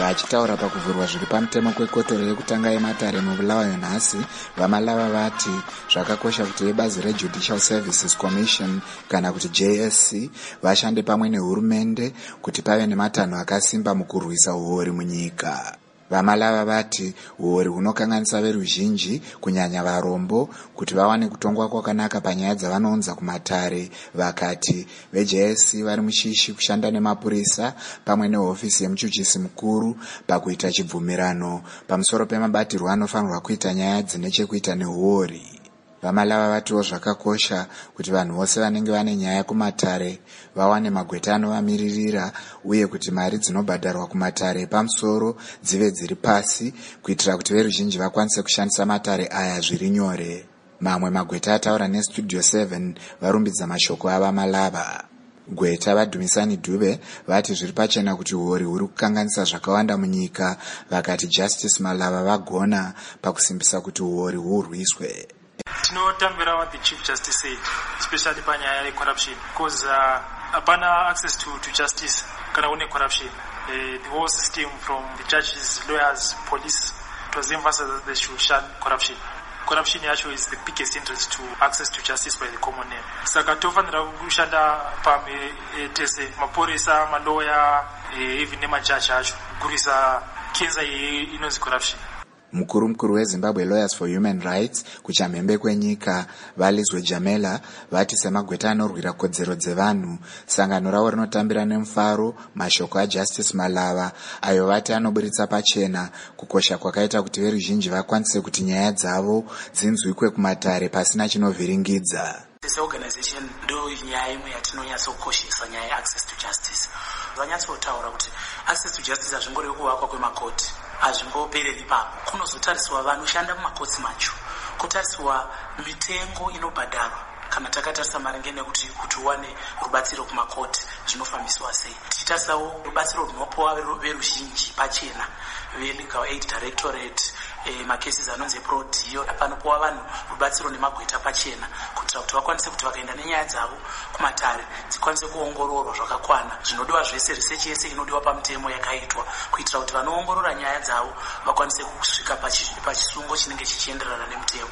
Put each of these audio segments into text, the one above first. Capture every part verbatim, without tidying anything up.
Vachitaura pakuvhurwa zviri pamutemo kwekotoro yekutanga yematare mubulawayo nhasi, vamalava vati zvakakosha kuti vebazi reJudicial Services Commission kana kuti J S C vashande pamwe nehurumende kuti pave nematanho akasimba mukurwisa uori munyika. Vamalava vati uori hunokanganisa veruzhinji kunyanya varombo kuti vawane kutongwa kwakanaka panyaya dzavanounza kumatare. Vakati veJ S C vari mushishi kushanda nemapurisa pamwe nehofisi yemuchuchisi mukuru pakuita chibvumirano pamusoro pemabatirwo anofanirwa kuita nyaya dzine chekuita neuori. Vamalava vatiwo zvakakosha kuti vanhu vose vanenge vane nyaya kumatare vawane magweta anovamiririra uye kuti mari dzinobhadharwa kumatare pamusoro dzive dziri pasi kuitira kuti veruzhinji vakwanise kushandisa matare aya zviri nyore. Mamwe magweta ataura neStudio seven varumbidza mashoko avamalava. Gweta vaDhumisani Dube vati zviri pachena kuti uori huri kukanganisa zvakawanda munyika. Vakati Justice Malava vagona pakusimbisa kuti uori hurwiswe. Tinotambira what the Chief Justice said, especially panyaya yecorruption, because uh, apana access to, to justice kana une corruption. Uh, the whole system from the judges, lawyers, police, it was emphasized that they should shun corruption. Corruption actually is the biggest interest to access to justice by the common man. Saka tofanira kushanda pamwe tese mapurisa, malawyer, even nemajaji acho kurisa kenza inonzi corruption. Mukuru mukuru weZimbabwe Lawyers for Human Rights kuchamhembe kwenyika Valizwe Jamela vati semagweta anorwira kodzero dzevanhu, sangano ravo rinotambira nemufaro mashoko aJustice Malava ayo vati anoburitsa pachena kukosha kwakaita kuti veruzhinji vakwanise kuti nyaya dzavo dzinzwikwe kumatare pasina chinovhiringidza. This organization ndo nyaya imwe yatinonyatsokoshesa nyaya access to justice. Vanyatsotaura kuti access to justice hazvingori kuvakwa kwemakoti, hazvingopereri ipapo. Kunozotariswa vanoshanda mumakotsi macho, kutariswa mitengo inobhadharwa kana takatarisa maringe nekuti kuti uwane rubatsiro kumakoti zvinofambiswa sei. Tichitarisawo rubatsiro runopiwa veruzhinji pachena veLegal Aid Directorate, e, macases anonzi prodio panopiwa vanhu rubatsiro nemagweta pachena kuitira kuti vakwanise kuti vakaenda nenyaya dzavo kumatare dzikwanise kuongororwa zvakakwana. Zvinodiwa zvese, research yese inodiwa pamutemo yakaitwa kuitira kuti vanoongorora nyaya dzavo vakwanise kusvika pachisungo chinenge chichienderana nemutemo.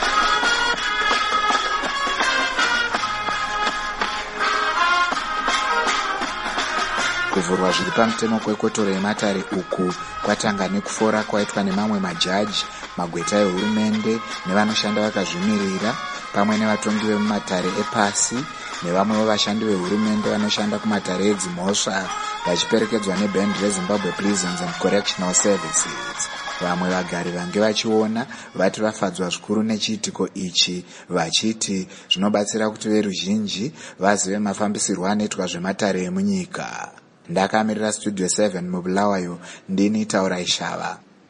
Kuvhurwa zviri pamutemo kwekotoro yematare uku kwatanga nekufora kwaitwa nemamwe majaji, magweta ehurumende nevanoshanda vakazvimirira pamwe nevatongi vemumatare epasi nevamwewo vashandi vehurumende vanoshanda kumatare edzimhosva vachiperekedzwa nebhendi reZimbabwe Prisons and Correctional Services. Vamwe vagari vange vachiona vati vafadzwa zvikuru nechiitiko ichi vachiti zvinobatsira kuti veruzhinji vazive mafambisirwo anoitwa zvematare emunyika. Ndakamirira Studio seven mubulawayo, ndini Taura Ishava.